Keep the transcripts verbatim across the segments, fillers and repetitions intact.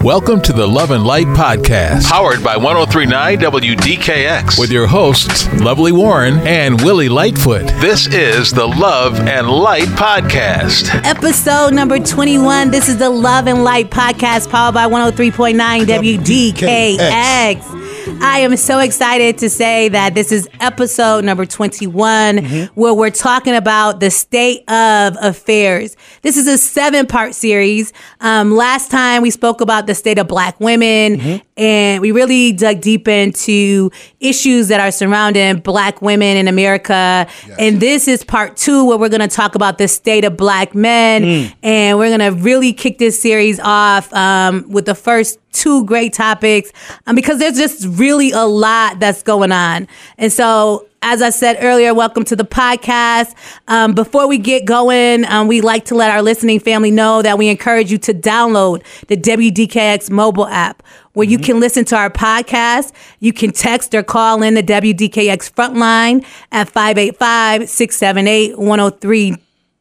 Welcome to the Love and Light Podcast, powered by one oh three point nine W D K X, with your hosts, Lovely Warren and Willie Lightfoot. This is the Love and Light Podcast. Episode number twenty-one. This is the Love and Light Podcast, powered by one oh three point nine W D K X. I am so excited to say that this is episode number twenty-one, mm-hmm. where we're talking about the state of affairs. This is a seven-part series. Um, last time we spoke about the state of Black women, mm-hmm. and we really dug deep into issues that are surrounding Black women in America. Yes. And this is part two, where we're going to talk about the state of Black men, mm. and we're going to really kick this series off um, with the first two great topics, um, because there's just really a lot that's going on. And so, as I said earlier, welcome to the podcast. Um, before we get going, um, we like to let our listening family know that we encourage you to download the W D K X mobile app, where mm-hmm. you can listen to our podcast. You can text or call in the W D K X frontline at five eight five, six seven eight, one oh three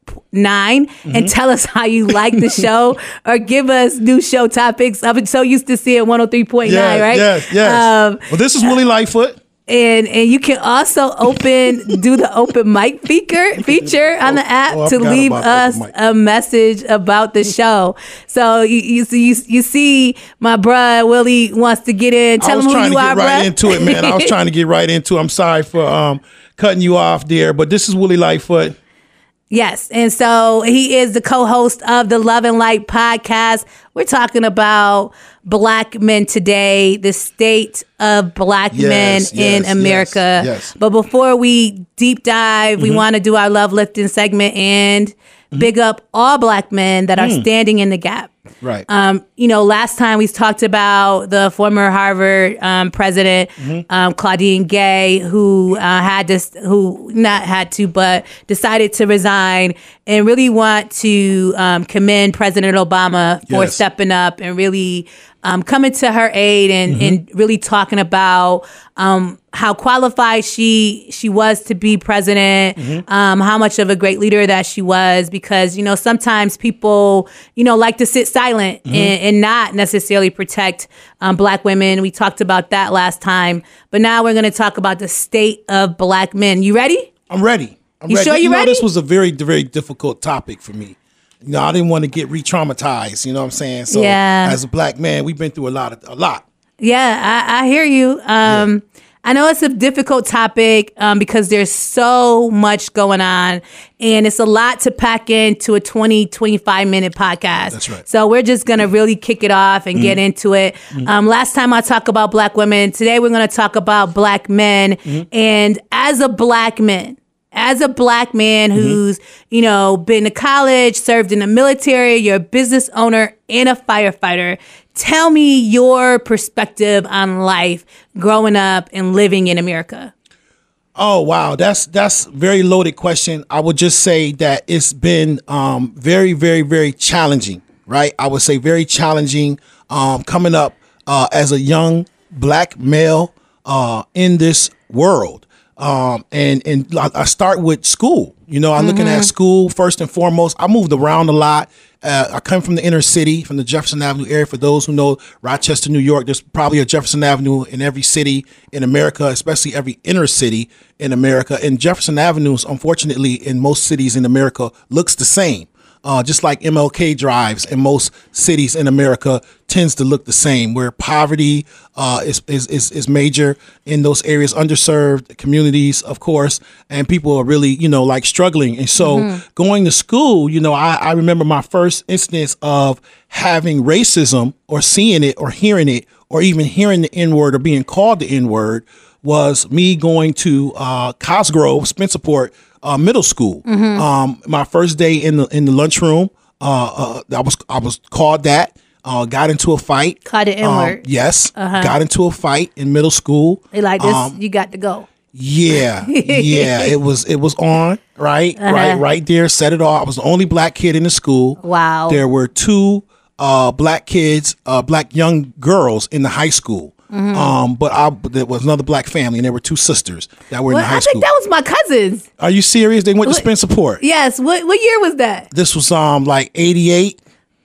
nine mm-hmm. and tell us how you like the show, or give us new show topics. I've been so used to seeing one oh three point nine, yes, right? Yes, yes. Um, well, this is Willie Lightfoot. And and you can also open do the open mic feature feature on the app oh, to leave us a message about the show. So you you see you, you see my bruh Willie wants to get in. Tell him who you are, bruh. I was trying to get right into it, man. I was trying to get right into it. I'm sorry for um cutting you off there, but this is Willie Lightfoot. Yes, and so he is the co-host of the Love and Light Podcast. We're talking about Black men today, the state of Black yes, men yes, in America. Yes, yes. But before we deep dive, mm-hmm. we want to do our love lifting segment and mm-hmm. big up all Black men that are mm. standing in the gap. Right. Um, you know, last time we talked about the former Harvard um, president, mm-hmm. um, Claudine Gay, who uh, had to, who not had to, but decided to resign, and really want to um, commend President Obama for yes. stepping up and really um, coming to her aid and, mm-hmm. and really talking about um, how qualified she she was to be president, mm-hmm. um, how much of a great leader that she was, because, you know, sometimes people, you know, like to sit silent mm-hmm. and, and not necessarily protect um, Black women. We talked about that last time, but now we're going to talk about the state of Black men. You ready? I'm ready. I'm you ready. sure you, you know, ready? This was a very, very difficult topic for me. You know, I didn't want to get re-traumatized, you know what I'm saying? So yeah. as a Black man, we've been through a lot, of, a lot. Yeah, I, I hear you. Um, yeah. I know it's a difficult topic um, because there's so much going on, and it's a lot to pack into a twenty, twenty-five minute podcast. That's right. So we're just going to really kick it off and mm-hmm. get into it. Mm-hmm. Um, last time I talked about Black women. Today we're going to talk about Black men. Mm-hmm. And as a Black man, as a Black man who's, mm-hmm. you know, been to college, served in the military, you're a business owner and a firefighter, tell me your perspective on life growing up and living in America. Oh, wow. That's that's a very loaded question. I would just say that it's been um, very, very, very challenging, right? I would say very challenging um, coming up uh, as a young Black male uh, in this world. Um, and, and I start with school. You know, I'm mm-hmm. looking at school first and foremost. I moved around a lot. Uh, I come from the inner city, from the Jefferson Avenue area. For those who know Rochester, New York, there's probably a Jefferson Avenue in every city in America, especially every inner city in America. And Jefferson Avenue, unfortunately, in most cities in America, looks the same. Uh, just like M L K drives in most cities in America tends to look the same, where poverty uh, is, is is is major in those areas, underserved communities, of course, and people are really, you know, like struggling. And so mm-hmm. going to school, you know, I, I remember my first instance of having racism or seeing it or hearing it or even hearing the N-word or being called the N-word was me going to uh, Cosgrove, Spencerport, Uh, middle school. Mm-hmm. Um, my first day in the in the lunchroom, uh, uh, I was I was called that. Uh, got into a fight. Called it N-word. Um, yes. Uh-huh. Got into a fight in middle school. They like this. Um, you got to go. Yeah, yeah. It was it was on right, uh-huh. right, right there. Set it off. I was the only Black kid in the school. Wow. There were two uh, Black kids, uh, Black young girls in the high school. Mm-hmm. Um, but I, there was another Black family, and there were two sisters that were well, in the high I school. think that was my cousins. Are you serious? They went what, to Spencerport. Yes. What what year was that? This was um like eighty-eight.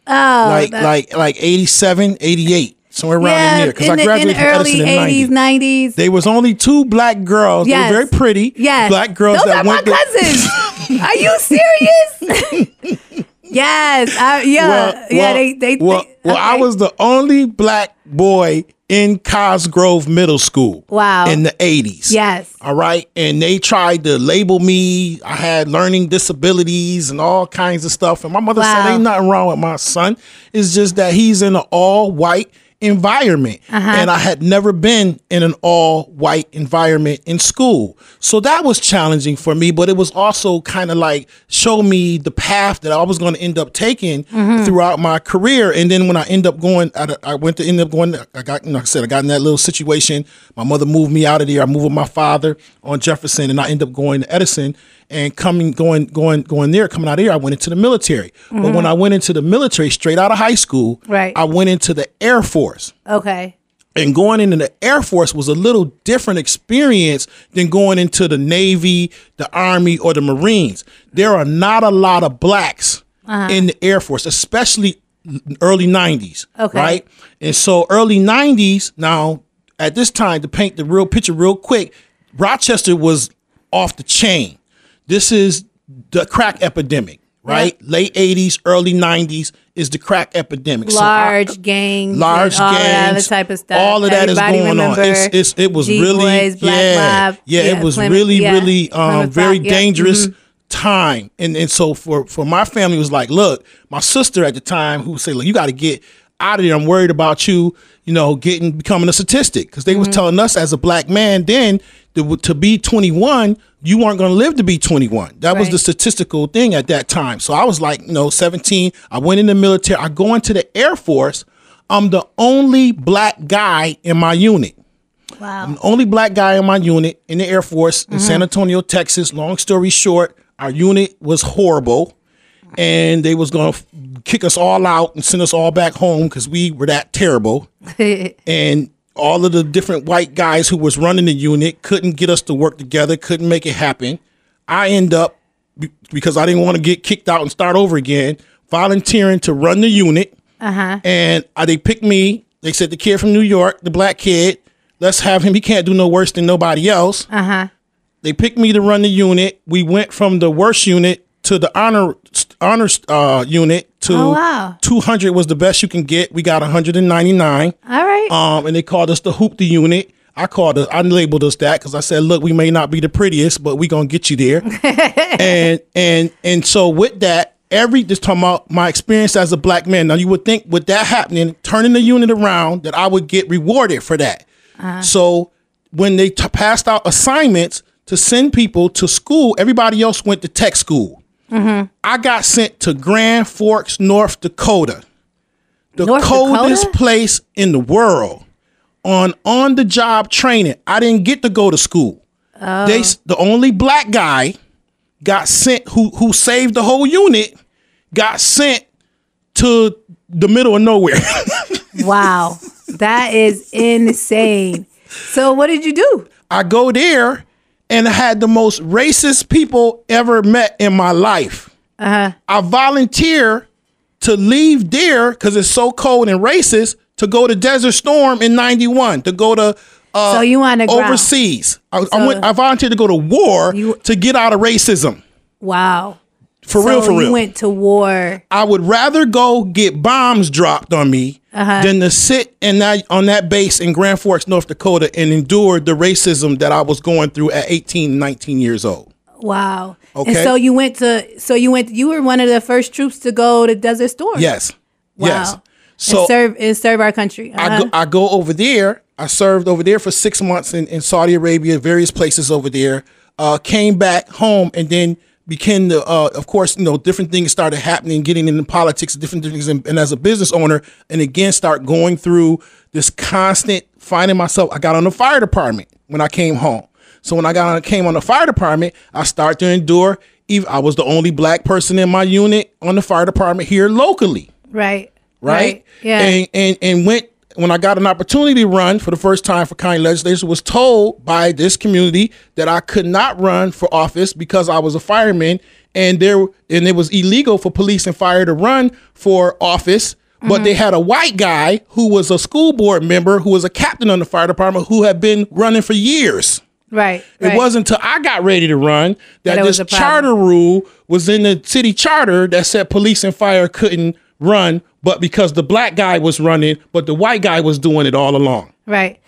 Oh, like that- like like eighty-seven, eighty-eight, somewhere around yeah, in there. Because in I the, in graduated the from early Edison in eighties, ninety. nineties. There was only two black girls. Yes. They were very pretty. Yes. Black girls Those that are went my to- cousins. Are you serious? Yes. I, yeah. Well, yeah. well, they. They. well, they well, I okay. was the only black boy in Cosgrove Middle School. Wow. In the eighties. Yes. All right. And they tried to label me. I had learning disabilities and all kinds of stuff. And my mother Wow. said, ain't nothing wrong with my son. It's just that he's in an all white environment. Uh-huh. And I had never been in an all white environment in school. So that was challenging for me, but it was also kind of like show me the path that I was going to end up taking Mm-hmm. throughout my career. And then when I end up going, I, I went to end up going, I got, you know, like I said, I got in that little situation. My mother moved me out of there. I moved with my father on Jefferson, and I ended up going to Edison and coming, going, going, going there, coming out of there, I went into the military. Mm-hmm. But when I went into the military straight out of high school, Right. I went into the Air Force. Okay. And going into the Air Force was a little different experience than going into the Navy, the Army, or the Marines. There are not a lot of blacks Uh-huh. in the Air Force, especially early nineties. Okay. Right? And so early nineties, now, at this time, to paint the real picture real quick, Rochester was off the chain. This is the crack epidemic, right? Yep. Late eighties, early nineties is the crack epidemic. So I- Large gangs, large and all that gangs, other type of stuff. all of that is Everybody going on. remember It's, it's it was G really Boys, Black yeah, Mob, yeah, it was Plymouth- really yeah, really um, Plymouth very Rock, yeah. dangerous Mhm. time. And and so for for my family it was like, look, my sister at the time who said, look, you got to get out of there. I'm worried about you, you know, getting becoming a statistic, because they Mm-hmm. was telling us as a black man then to, to be twenty-one, you weren't going to live to be twenty-one. That was Right. the statistical thing at that time. So I was like, you know, seventeen. I went in the military. I go into the Air Force. I'm the only black guy in my unit. Wow. I'm the only black guy in my unit in the Air Force in San Antonio, Texas. Long story short, our unit was horrible, and they was going to kick us all out and send us all back home because we were that terrible. And all of the different white guys who was running the unit couldn't get us to work together, couldn't make it happen. I end up, be- because I didn't want to get kicked out and start over again, volunteering to run the unit. Uh-huh. And uh, they picked me. They said, the kid from New York, the black kid, let's have him. He can't do no worse than nobody else. Uh-huh. They picked me to run the unit. We went from the worst unit to the honor honor uh, unit to Oh, wow. two hundred was the best you can get. We got one hundred ninety-nine. All right. Um, and they called us the Hoop the Unit. I called us, I labeled us that because I said, look, we may not be the prettiest, but we gonna get you there. and and and so with that, every just talking about my experience as a black man. Now you would think with that happening, turning the unit around, that I would get rewarded for that. So when they t- passed out assignments to send people to school, everybody else went to tech school. I got sent to Grand Forks, North Dakota, the North coldest Dakota? place in the world, on on the job training. I didn't get to go to school. They s- the only black guy got sent who who saved the whole unit got sent to the middle of nowhere. Wow. That is insane. So what did you do? I go there and I had the most racist people ever met in my life. Uh-huh. I volunteer to leave there because it's so cold and racist to go to Desert Storm in ninety-one, to go to uh, So you on the ground. overseas. I, I So- went. I volunteered to go to war You- to get out of racism. Wow. For so real, for you real. went to war. I would rather go get bombs dropped on me Uh-huh. than to sit in that on that base in Grand Forks, North Dakota, and endure the racism that I was going through at eighteen, nineteen years old. Wow. Okay. And so you went to so you went you were one of the first troops to go to Desert Storm. Yes. Wow. Yes. and So serve and serve our country. I Uh-huh. go I go over there. I served over there for six months in, in Saudi Arabia, various places over there. Uh, came back home and then became the, uh, of course, you know, different things started happening, getting into politics, different things, and, and as a business owner, and again start going through this constant finding myself. I got on the fire department when I came home. So when I got on, came on the fire department, I started to endure. Even I was the only black person in my unit on the fire department here locally. Right. Right? Yeah. And and and went when I got an opportunity to run for the first time for county legislature, was told by this community that I could not run for office because I was a fireman and there and it was illegal for police and fire to run for office. But mm-hmm. they had a white guy who was a school board member, who was a captain on the fire department, who had been running for years. Right. It right. wasn't until I got ready to run that, that this charter rule was in the city charter that said police and fire couldn't run, but because the black guy was running, but the white guy was doing it all along. Right.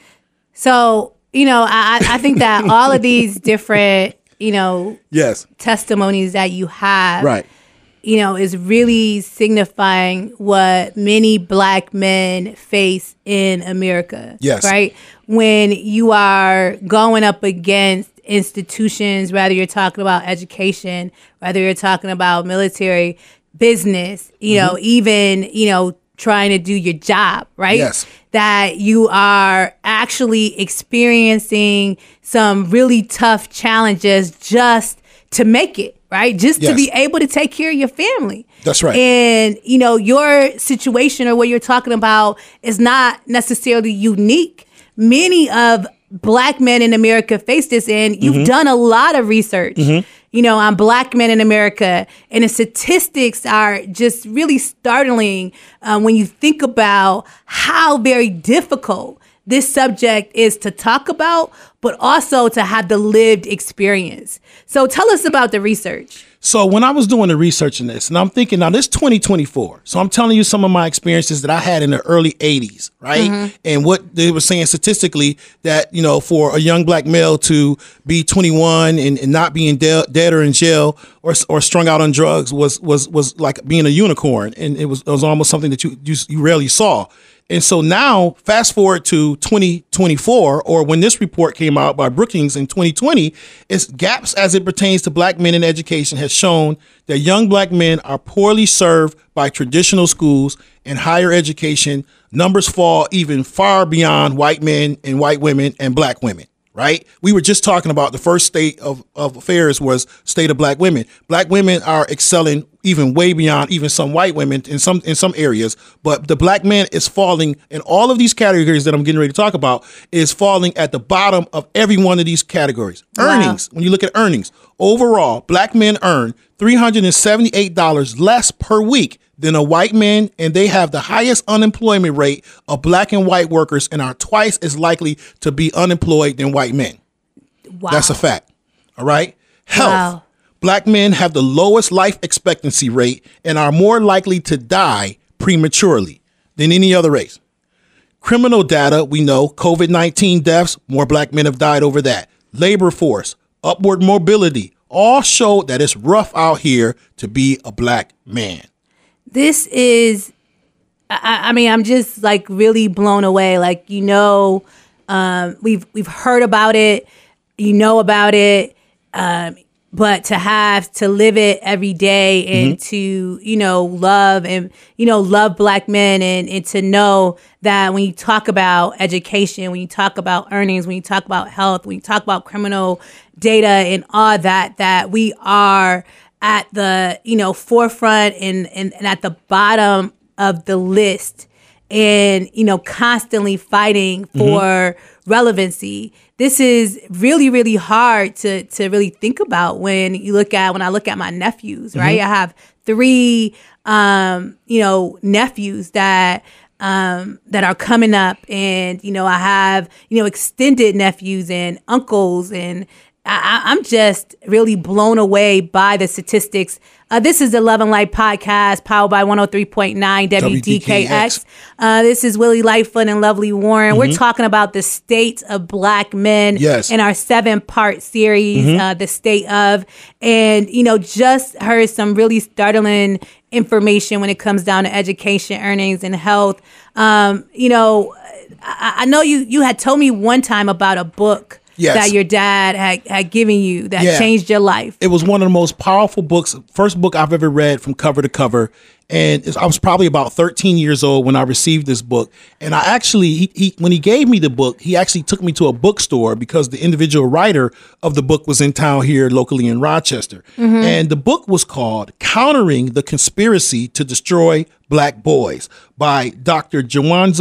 So, you know, I, I think that all of these different, you know, yes, testimonies that you have, right, you know, is really signifying what many black men face in America. Yes. Right. When you are going up against institutions, whether you're talking about education, whether you're talking about military, business, you know, mm-hmm. even, you know, trying to do your job, right? Yes. That you are actually experiencing some really tough challenges just to make it, right? Just yes. to be able to take care of your family. That's right. And, you know, your situation or what you're talking about is not necessarily unique. Many of black men in America face this, and you've mm-hmm. done a lot of research, mm-hmm. you know, on black men in America. And the statistics are just really startling um, when you think about how very difficult this subject is to talk about, but also to have the lived experience. So tell us about the research. So when I was doing the research in this, and I'm thinking, now this twenty twenty-four. So I'm telling you some of my experiences that I had in the early eighties, right? Mm-hmm. And what they were saying statistically that, you know, for a young black male to be twenty-one and, and not being de- dead or in jail or or strung out on drugs was was was like being a unicorn. And it was, it was almost something that you, you you rarely saw. And so now, fast forward to twenty twenty-four, or when this report came out by Brookings in twenty twenty, it's gaps as it pertains to black men in education has shown that young black men are poorly served by traditional schools and higher education. Numbers fall even far beyond white men and white women and black women. Right? We were just talking about the first state of, of affairs was state of black women. Black women are excelling even way beyond even some white women in some in some areas. But the black man is falling in all of these categories that I'm getting ready to talk about is falling at the bottom of every one of these categories. Wow. Earnings, when you look at earnings, overall, black men earn three hundred seventy-eight dollars less per week than a white man, and they have the highest unemployment rate of black and white workers and are twice as likely to be unemployed than white men. Wow. That's a fact. All right. Health. Wow. Black men have the lowest life expectancy rate and are more likely to die prematurely than any other race. Criminal data, we know COVID nineteen deaths, more black men have died over that. Labor force, upward mobility, all show that it's rough out here to be a black man. This is, I, I mean, I'm just like really blown away. Like, you know, um, we've we've heard about it, you know about it, um, but to have to live it every day and mm-hmm. to, you know, love and, you know, love black men and, and to know that when you talk about education, when you talk about earnings, when you talk about health, when you talk about criminal data and all that, that we are at the, you know, forefront and, and, and at the bottom of the list and, you know, constantly fighting for mm-hmm. relevancy. This is really, really hard to to really think about when you look at, when I look at my nephews, right? Mm-hmm. I have three, um, you know, nephews that um, that are coming up and, you know, I have, you know, extended nephews and uncles and I, I'm just really blown away by the statistics. Uh, this is the Love and Light podcast, powered by one oh three point nine W D K X. Uh, this is Willie Lightfoot and Lovely Warren. Mm-hmm. We're talking about the state of black men yes. in our seven-part series, mm-hmm. uh, The State of. And, you know, just heard some really startling information when it comes down to education, earnings, and health. Um, you know, I, I know you, you had told me one time about a book Yes. that your dad had, had given you that yeah. changed your life. It was one of the most powerful books, first book I've ever read from cover to cover. And I was probably about thirteen years old when I received this book. And I actually, he, he, when he gave me the book, he actually took me to a bookstore because the individual writer of the book was in town here locally in Rochester. Mm-hmm. And the book was called Countering the Conspiracy to Destroy Black Boys by Doctor Jawanza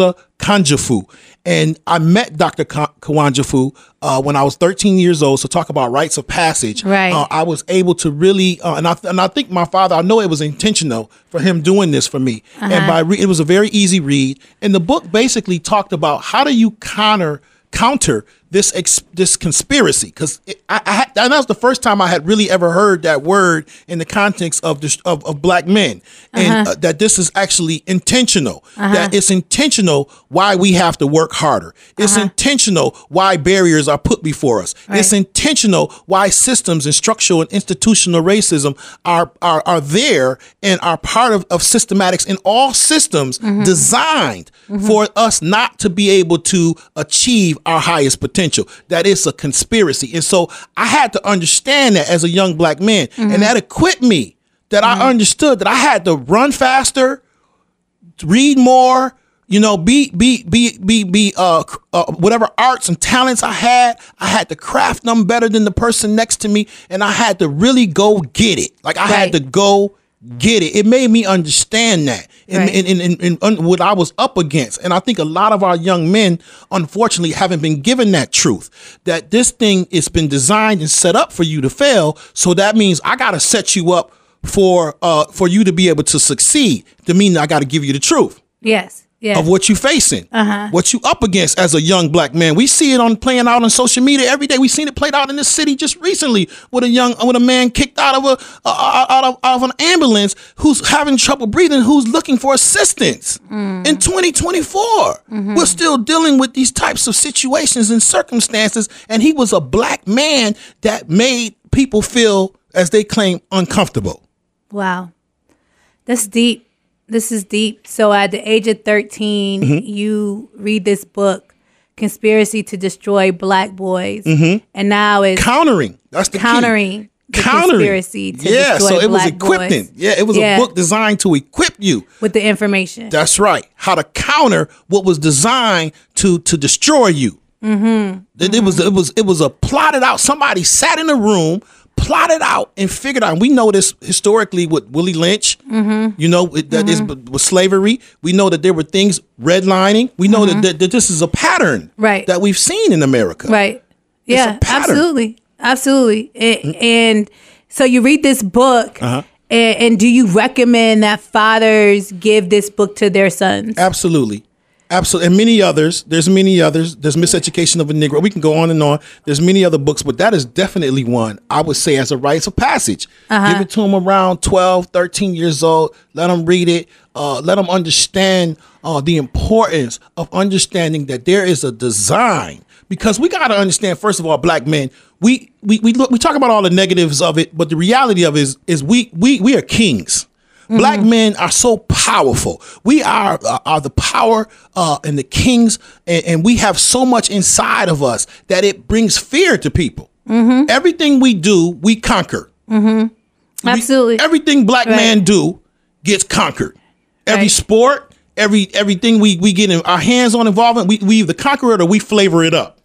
Kanjafu. And I met Doctor Kawanjafu uh, when I was thirteen years old. So talk about rites of passage. Right. Uh, I was able to really, uh, and I and I think my father, I know it was intentional for him doing this for me. Uh-huh. And by re- it was a very easy read. And the book basically talked about how do you counter counter this ex- this conspiracy, because I, I had, that was the first time I had really ever heard that word in the context of this, of, of black men, and uh-huh. uh, that this is actually intentional. Uh-huh. That it's intentional why we have to work harder. It's uh-huh. intentional why barriers are put before us. Right. It's intentional why systems and structural and institutional racism are are, are there and are part of, of systematics in all systems mm-hmm. designed mm-hmm. for us not to be able to achieve our highest potential. That it's a conspiracy. And so I had to understand that as a young black man. Mm-hmm. And that equipped me, that mm-hmm. I understood that I had to run faster, read more, you know, be, be, be, be, be, uh, uh, whatever arts and talents I had, I had to craft them better than the person next to me. And I had to really go get it. Like I right. had to go get it. It made me understand that in, right. in, in, in, in what I was up against. And I think a lot of our young men, unfortunately, haven't been given that truth, that this thing has been designed and set up for you to fail. So that means I got to set you up for uh, for you to be able to succeed. To mean I got to give you the truth. Yes. Yes. Of what you facing, uh-huh. what you up against as a young black man. We see it on playing out on social media every day. We seen it played out in this city just recently with a young, with a man kicked out of a uh, out of out of an ambulance who's having trouble breathing, who's looking for assistance. Mm. In twenty twenty-four, mm-hmm. we're still dealing with these types of situations and circumstances, and he was a black man that made people feel, as they claim, uncomfortable. Wow, that's deep. This is deep. So at the age of thirteen, mm-hmm. you read this book, Conspiracy to Destroy Black Boys. Mm-hmm. And now it's countering. That's the countering key. the countering. Conspiracy to yeah, Destroy so it Black was equipping. Boys. Yeah, it was yeah. a book designed to equip you with the information. That's right. How to counter what was designed to to destroy you. Mm-hmm. It, it was it was it was a plotted out. Somebody sat in a room, plotted out and figured out. And we know this historically with Willie Lynch. Mm-hmm. You know it, that mm-hmm. is with slavery. We know that there were things redlining. We know mm-hmm. that, that that this is a pattern, right. that we've seen in America. Right. Yeah. Absolutely. Absolutely. And, mm-hmm. and so you read this book, uh-huh. and, and do you recommend that fathers give this book to their sons? Absolutely. Absolutely. And many others. There's many others. There's Miseducation of a Negro. We can go on and on. There's many other books, but that is definitely one I would say as a rites of passage. Uh-huh. Give it to them around twelve, thirteen years old. Let them read it. Uh, let them understand uh, the importance of understanding that there is a design. Because we got to understand, first of all, black men, we we we look, we talk about all the negatives of it, but the reality of it is, is we we we are kings. Mm-hmm. Black men are so powerful. We are uh, are the power uh, and the kings, and, and we have so much inside of us that it brings fear to people. Mm-hmm. Everything we do, we conquer. Mm-hmm. Absolutely. We, everything black right. men do gets conquered. Every right. sport, every everything we, we get in our hands on involvement, we, we either conquer it or we flavor it up.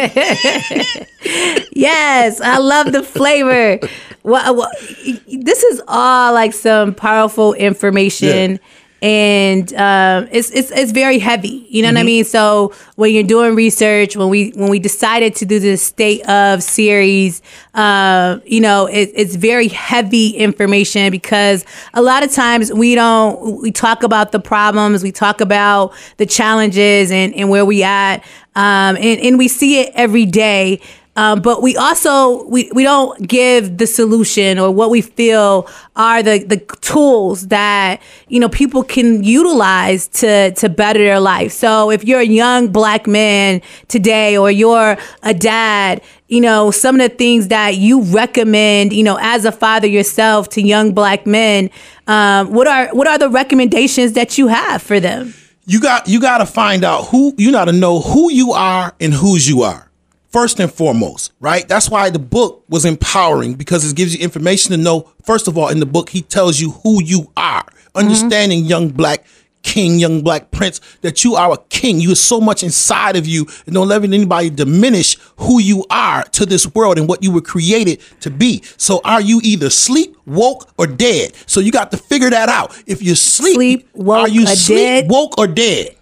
Yes, I love the flavor. Well, well, this is all like some powerful information, yeah. and um, it's it's it's very heavy. You know mm-hmm. what I mean? So when you're doing research, when we when we decided to do this State of series, uh, you know, it, it's very heavy information because a lot of times we don't we talk about the problems, we talk about the challenges, and and where we at, um, and and we see it every day. Um, but we also, we, we don't give the solution or what we feel are the, the tools that, you know, people can utilize to, to better their life. So if you're a young black man today or you're a dad, you know, some of the things that you recommend, you know, as a father yourself to young black men, um, what are what are the recommendations that you have for them? You got you got to find out who, you got to know who you are and whose you are. First and foremost, right? That's why the book was empowering, because it gives you information to know. First of all, in the book, he tells you who you are. Mm-hmm. Understanding, young black king, young black prince, that you are a king. You have so much inside of you, and don't let anybody diminish who you are to this world and what you were created to be. So are you either asleep, woke, or dead? So you got to figure that out. If you're asleep, sleep, woke, are you or sleep, dead? woke, or dead?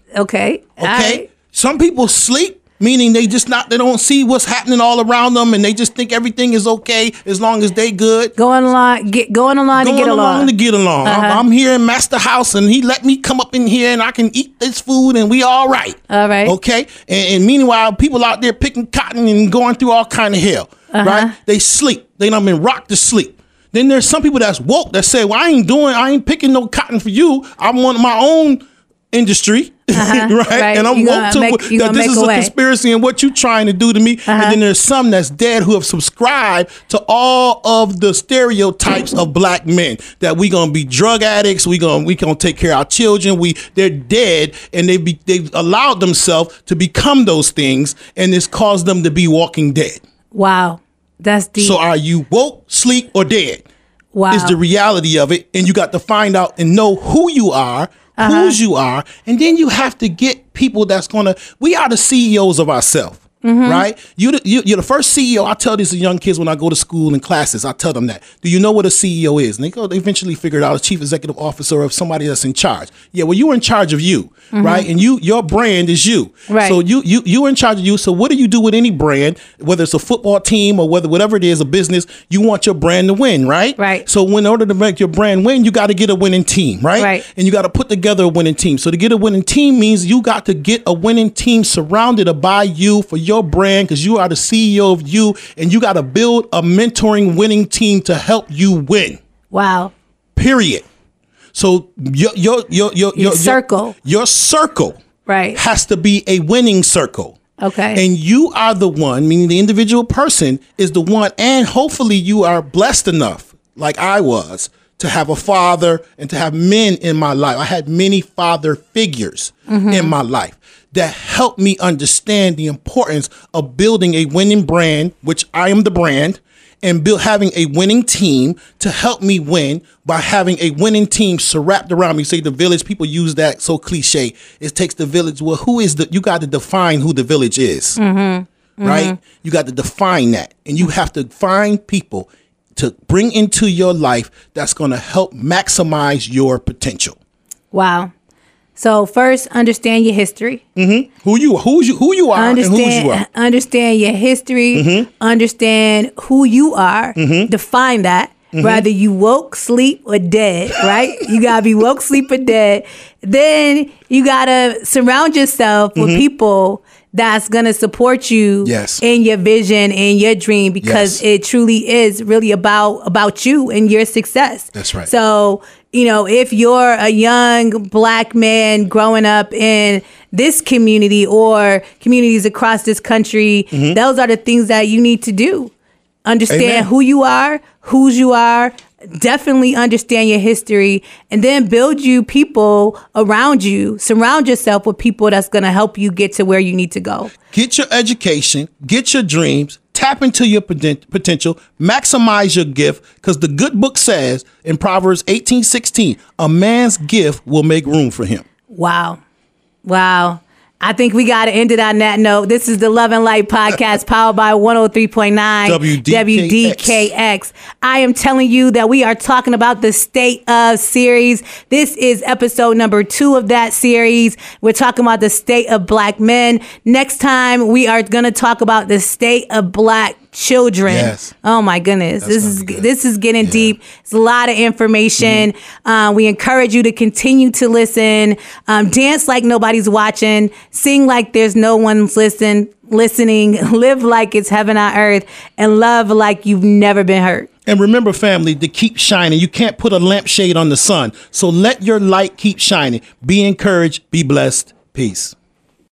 Okay. Okay. Right. Some people sleep, meaning they just not, they don't see what's happening all around them, and they just think everything is okay as long as they good. Going along, get going along Going to get along. along to get along. Uh-huh. I'm, I'm here in Master House, and he let me come up in here, and I can eat this food, and we all right. All right. Okay. And, and meanwhile, people out there picking cotton and going through all kind of hell. Uh-huh. Right? They sleep. They done been rocked to sleep. Then there's some people that's woke that say, well, I ain't doing, I ain't picking no cotton for you. I want my own industry. Uh-huh. right? Right. And I'm You woke gonna to make- you that gonna this make is a a way. conspiracy and what you trying to do to me. Uh-huh. And then there's some that's dead who have subscribed to all of the stereotypes of black men, that we gonna be drug addicts, we gonna we gonna take care of our children. We they're dead, and they be they've allowed themselves to become those things, and it's caused them to be walking dead. Wow. That's deep. So are you woke, sleep, or dead? Wow. Is the reality of it, and you got to find out and know who you are, Uh-huh. whose you are, and then you have to get people that's gonna. We are the C E Os of ourselves, Mm-hmm. right? You, the- you, you're the first C E O. I tell these young kids when I go to school and classes. I tell them that. Do you know what a C E O is? And they go. They eventually figure it out. A chief executive officer of somebody that's in charge. Yeah, well, you're in charge of you, right? And you, your brand is you. Mm-hmm. Right. So you, you, you're in charge of you. So what do you do with any brand, whether it's a football team or whether whatever it is, a business? You want your brand to win, right? Right. So in order to make your brand win, you got to get a winning team, right? Right. And you got to put together a winning team. So to get a winning team means you got to get a winning team surrounded by you for your brand, because you are the C E O of you, and you got to build a mentoring winning team to help you win. Wow. Period. So your your your your your, circle. your, your circle Right. has to be a winning circle. Okay. And you are the one, meaning the individual person is the one, and hopefully you are blessed enough, like I was, to have a father and to have men in my life. I had many father figures Mm-hmm. in my life that helped me understand the importance of building a winning brand, which I am the brand, and build having a winning team to help me win by having a winning team surrounded around me. Say the village, people use that so cliche. It takes the village. Well, who is the, you got to define who the village is, mm-hmm. right? Mm-hmm. You got to define that, and you have to find people to bring into your life that's going to help maximize your potential. Wow. So first, understand your history. Mm-hmm. Who you, who you, who you are, Understand, and whose you are. understand your history. Mm-hmm. Understand who you are. Mm-hmm. Define that. Mm-hmm. Whether you woke, sleep, or dead, right? You gotta be woke, sleep, or dead. Then you gotta surround yourself with people that's gonna support you Yes. in your vision and your dream, because Yes. it truly is really about about you and your success. That's right. So, you know, if you're a young black man growing up in this community or communities across this country, Mm-hmm. those are the things that you need to do. Understand Amen. who you are, whose you are, definitely understand your history, and then build you people around you. Surround yourself with people that's going to help you get to where you need to go. Get your education, get your dreams, tap into your poten- potential, maximize your gift, because the good book says in Proverbs eighteen sixteen, a man's gift will make room for him. Wow. Wow. I think we got to end it on that note. This is the Love and Light podcast powered by one oh three point nine W D K X. W D K X. I am telling you that we are talking about the State of series. This is episode number two of that series. We're talking about the state of black men. Next time, we are going to talk about the state of black children. Yes. Oh my goodness. That's this gonna is be good. this is getting Yeah. deep. It's a lot of information. Mm-hmm. Uh, we encourage you to continue to listen, um, dance like nobody's watching, sing like there's no one's listen, listening, live like it's heaven on earth, and love like you've never been hurt. And remember, family, to keep shining. You can't put a lampshade on the sun. So let your light keep shining. Be encouraged. Be blessed. Peace.